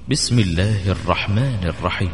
بسم الله الرحمن الرحيم.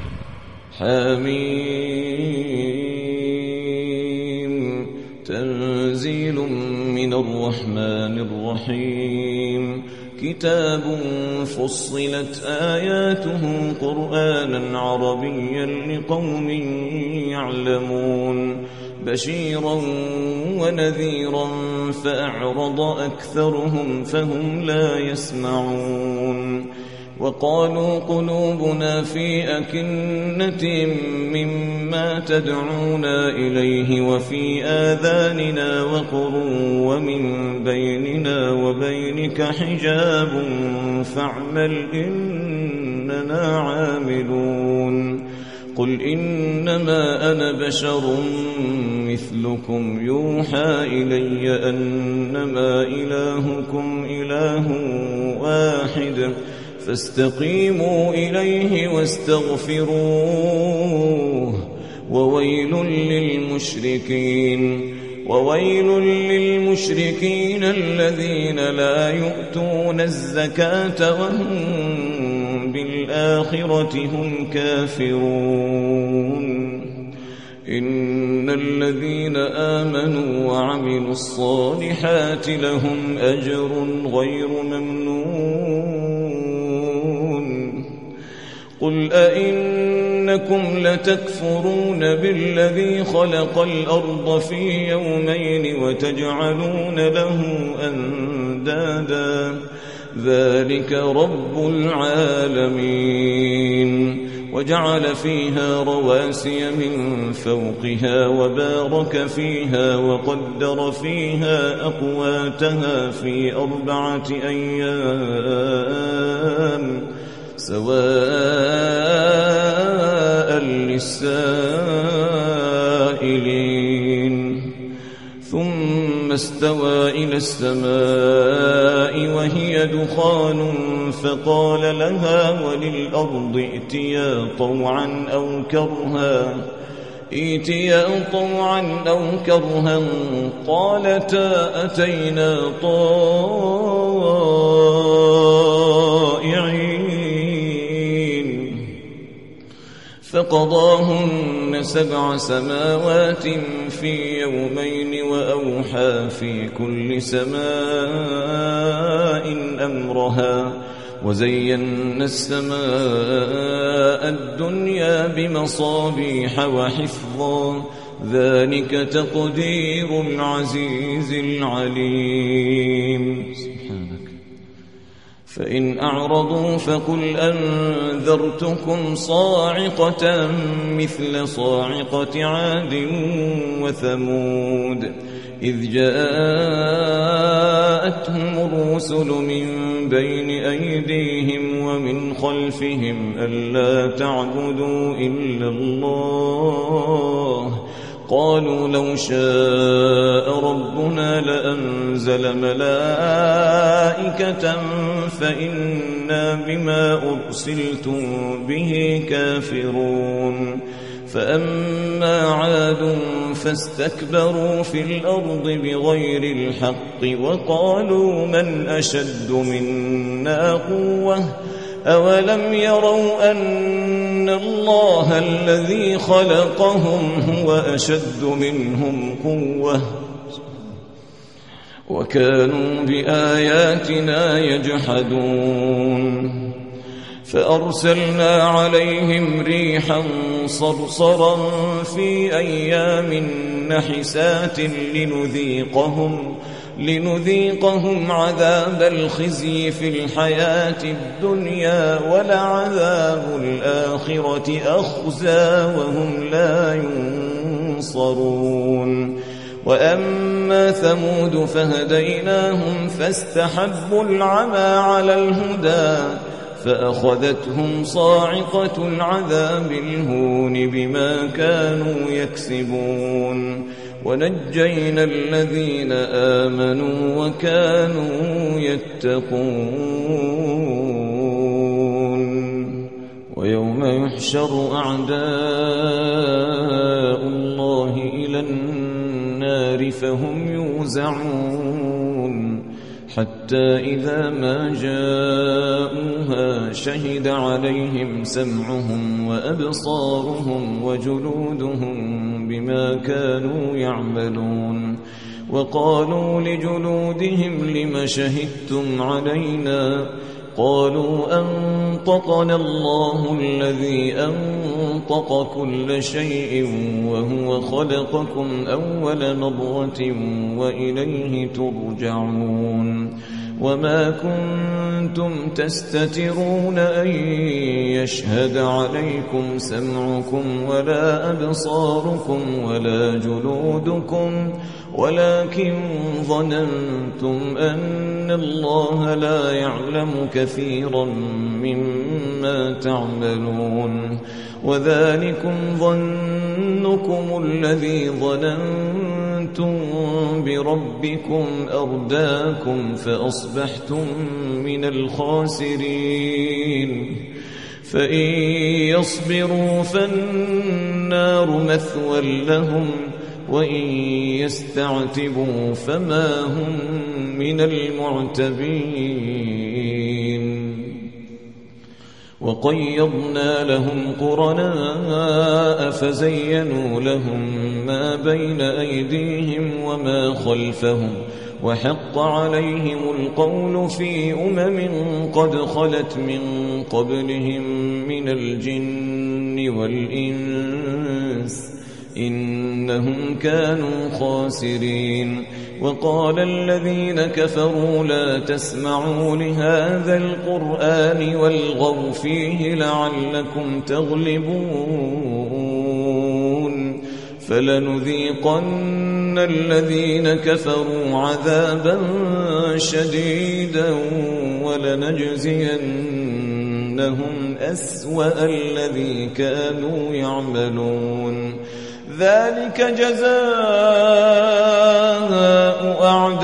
حميم. تنزيل من الرحمن الرحيم. كتاب فصلت آياته قرآنا عربيا لقوم يعلمون بشيرا ونذيرا فأعرض أكثرهم فهم لا يسمعون. وقالوا قلوبنا في أكنة مما تدعونا إليه وفي آذاننا وقر ومن بيننا وبينك حجاب فاعمل إننا عاملون. قل إنما أنا بشر مثلكم يوحى إلي أنما إلهكم إله واحد فاستقيموا إليه واستغفروه وويل للمشركين الذين لا يؤتون الزكاة وهم بالآخرة هم كافرون. إن الذين آمنوا وعملوا الصالحات لهم أجر غير ممنون. قل أئنكم لتكفرون بالذي خلق الأرض في يومين وتجعلون له أندادا ذلك رب العالمين. وجعل فيها رواسي من فوقها وبارك فيها وقدر فيها أقواتها في 4 أيام سواء للسائلين. ثم استوى إلى السماء وهي دخان فقال لها وللأرض ائتيا طوعا أو كرها قالتا أتينا طائعين. فقضاهن 7 سماوات في يومين وأوحى في كل سماء أمرها وزينا السماء الدنيا بمصابيح وحفظا ذلك تقدير العزيز العليم. سبحانك. فإن أعرضوا فقل أنذرتكم صاعقة مثل صاعقة عاد وثمود إذ جاءتهم الرسل من بين أيديهم ومن خلفهم ألا تعبدوا إلا الله قالوا لو شاء ربنا لأنزل ملائكة فإنا بما أرسلتم به كافرون. فأما عاد فاستكبروا في الأرض بغير الحق وقالوا من أشد منا قوة أولم يروا أن الله الذي خلقهم هو أشد منهم قوة وكانوا بآياتنا يجحدون. فأرسلنا عليهم ريحا صرصرا في أيام نحسات لنذيقهم عذاب الخزي في الحياة الدنيا ولعذاب الآخرة أخزى وهم لا ينصرون. وأما ثمود فهديناهم فاستحبوا العمى على الهدى فأخذتهم صاعقة العذاب الهون بما كانوا يكسبون. ونجينا الذين آمنوا وكانوا يتقون. ويوم يحشر أعداء الله إلى النار فهم يوزعون حتى إذا ما جاءوها شهد عليهم سمعهم وأبصارهم وجلودهم بما كانوا يعملون وقالوا لجلودهم لم شهدتم علينا قالوا أنطقنا الله الذي أنطق كل شيء وهو خلقكم أول مرة وإليه ترجعون وما كنتم تستترون أن يشهد عليكم سمعكم ولا أبصاركم ولا جلودكم ولكن ظننتم أن الله لا يعلم كثيرا مما تعملون وذلكم ظنكم الذي ظننتم بربكم أرداكم فأصبحتم من الخاسرين فإن يصبروا فالنار مثوى لهم وإن يستعتبوا فما هم من المعتبين وقيضنا لهم قرناء فزينوا لهم ما بين أيديهم وما خلفهم وحق عليهم القول في قد خلت من قبلهم من الجن والإنس إنهم كانوا خاسرين وقال الذين كفروا لا تسمعوا لهذا القرآن والغوا فيه لعلكم تغلبون فلنذيقن الذين كفروا عذابا شديدا ولنجزينهم أسوأ الذي كانوا يعملون ذلك جزاء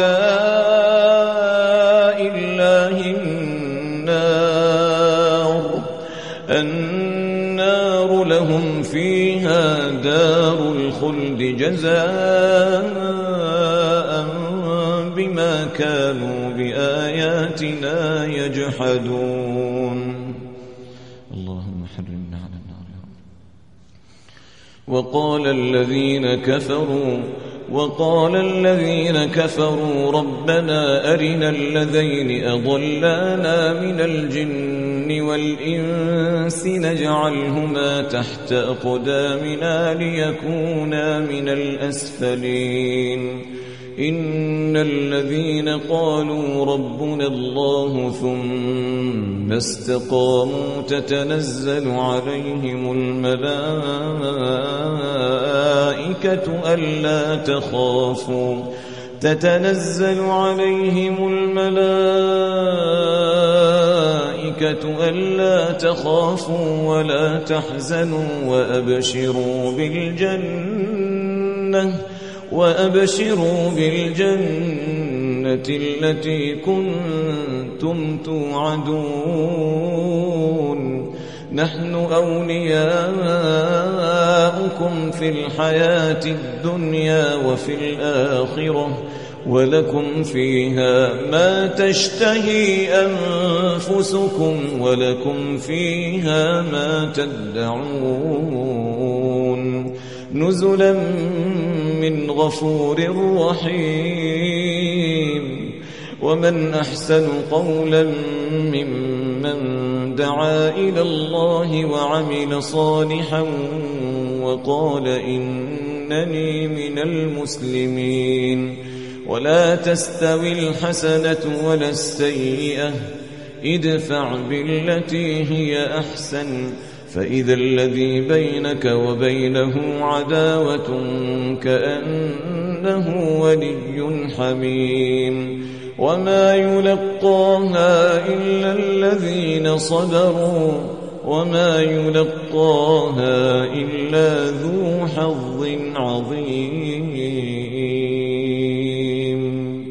أعداء الله النار لهم فيها دار الخلد جزاء بما كانوا بآياتنا يجحدون اللهم حرمنا على النار وقال الذين كفروا ربنا أرنا الذين أضلانا من الجن والإنس نجعلهما تحت أقدامنا ليكونا من الأسفلين إن الذين قالوا ربنا الله ثم استقاموا تتنزل عليهم الملائكة ألا تخافوا ولا تحزنوا وأبشروا بالجنة التي كنتم توعدون نحن أولياؤكم في الحياة الدنيا وفي الآخرة ولكم فيها ما تشتهي أنفسكم ولكم فيها ما تدعون نزلا من غفور رحيم ومن أحسن قولا ممن دعا إلى الله وعمل صالحا وقال إنني من المسلمين ولا تستوي الحسنة ولا السيئة ادفع بالتي هي أحسن فإذا الذي بينك وبينه عداوة كأنه ولي حميم وما يلقاها إلا الذين صبروا وما يلقاها إلا ذو حظ عظيم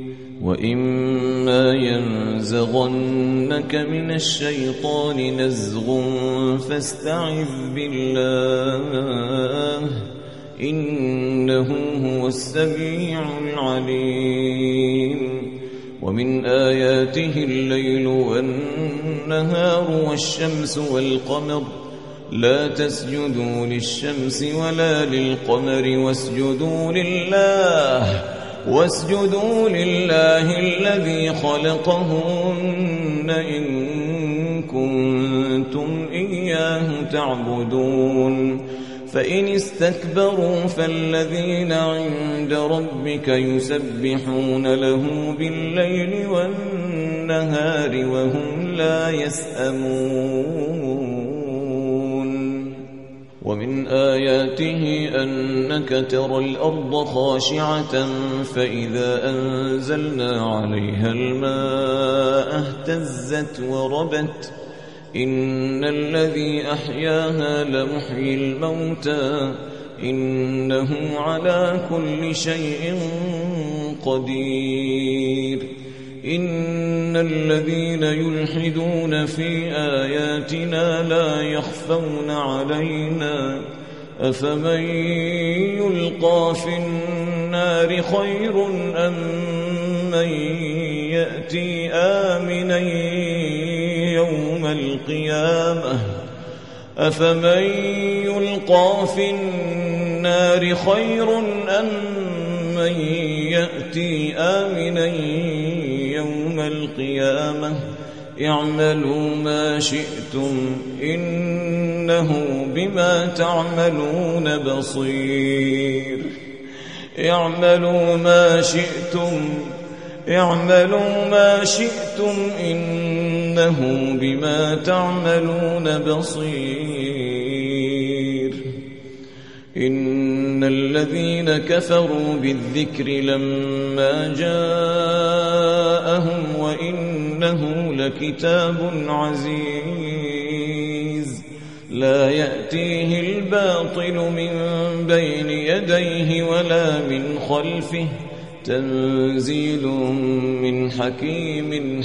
وإما ينزغنك من الشيطان نزغ فاستعذ بالله إنه هو السميع العليم ومن آياته الليل والنهار والشمس والقمر لا تسجدوا للشمس ولا للقمر واسجدوا لله الذي خلقهن إن كنتم إياه تعبدون فإن استكبروا فالذين عند ربك يسبحون له بالليل والنهار وهم لا يسأمون ومن آياته أنك ترى الأرض خاشعة فإذا أنزلنا عليها الماء اهتزت وربت إن الذي أحياها لمحيي الموتى إنه على كل شيء قدير إن الذين يلحدون في آياتنا لا يخفون علينا أفمن يلقى في النار خير أم من يأتي آمنا يوم القيامة أفمن يلقى في النار خير أم من يأتي آمنا يوم القيامة اعملوا ما شئتم إنه بما تعملون بصير اعملوا ما شئتم إنه بما تعملون بصير إن الذين كفروا بالذكر لما جاءهم وإنه لكتاب عزيز لا يأتيه الباطل من بين يديه ولا من خلفه تنزيل من حكيم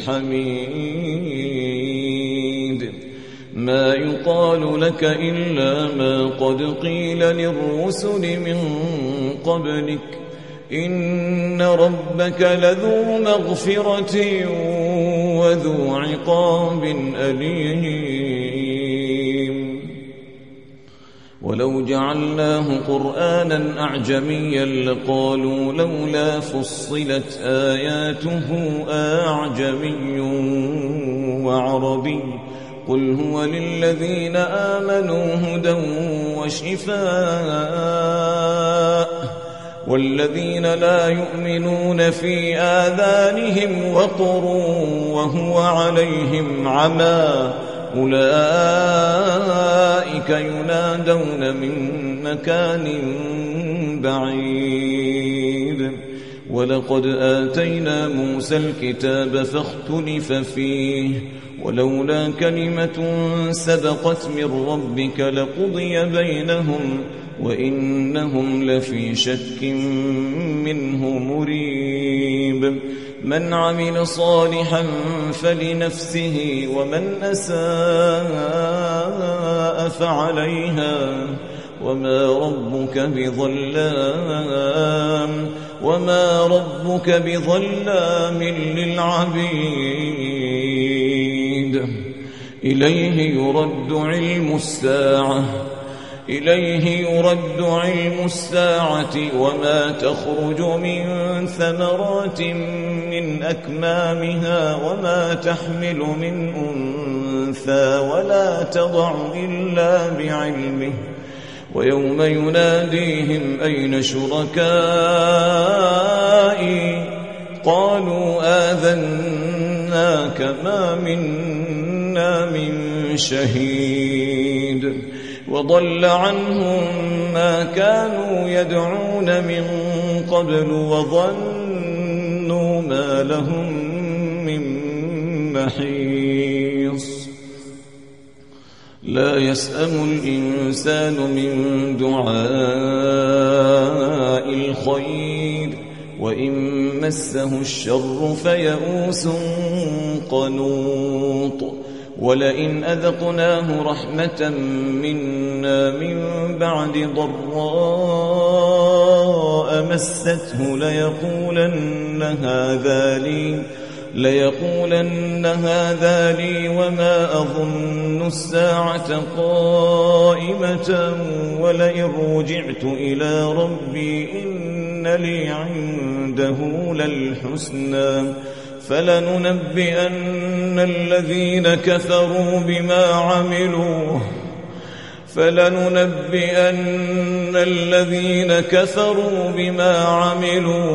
حميد ما يقال لك إلا ما قد قيل للرسل من قبلك إن ربك لذو مغفرة وذو عقاب أليم ولو جعلناه قرآنا أعجميا لقالوا لولا فصلت آياته أعجمي وعربي قل هو للذين آمنوا هدى وشفاء والذين لا يؤمنون في آذانهم وقر وهو عليهم عمى أولئك ينادون من مكان بعيد ولقد آتينا موسى الكتاب فاختلف فيه ولولا كلمة سبقت من ربك لقضي بينهم وإنهم لفي شك منه مريب من عمل صالحا فلنفسه ومن أساء فعليها وما ربك بظلام للعبيد إليه يرد علم الساعة وما تخرج من ثمرات من أكمامها وما تحمل من أنثى ولا تضع إلا بعلمه ويوم يناديهم أين شركائي قالوا آذناك ما منا من شهيد وضل عنهم ما كانوا يدعون من قبل وظنوا ما لهم من محيص لا يسأم الإنسان من دعاء الخير وإن مسه الشر فيئوس قنوط ولئن أذقناه رحمة منا من بعد ضراء مسته ليقولن ليقولن هذا لي وما أظن الساعة قائمة ولئن رجعت إلى ربي إن لي عنده للحسنى فلننبئن الذين كفروا بما عملوا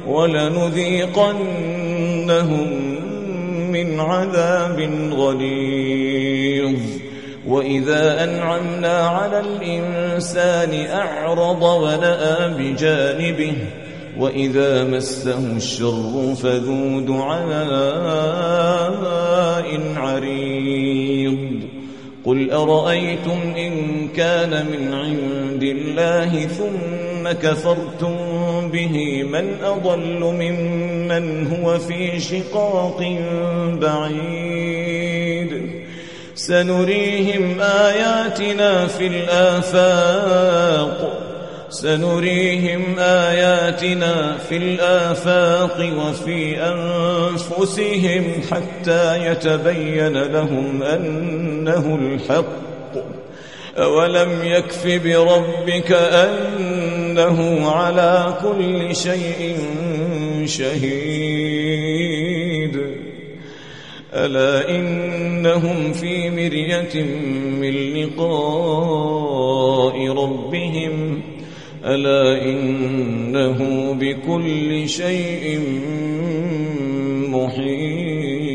ولنذيقنهم من عذاب غليظ وإذا أنعمنا على الإنسان أعرض ونأى بجانبه وإذا مسه الشر فذو دعاء عريض قل أرأيتم إن كان من عند الله ثم كفرتم به من أضل ممن هو في شقاق بعيد سنريهم آياتنا في الآفاق وفي أنفسهم حتى يتبين لهم أنه الحق أولم يكف بربك أنه على كل شيء شهيد ألا إنهم في مرية من لقاء ربهم ألا إنه بكل شيء محيط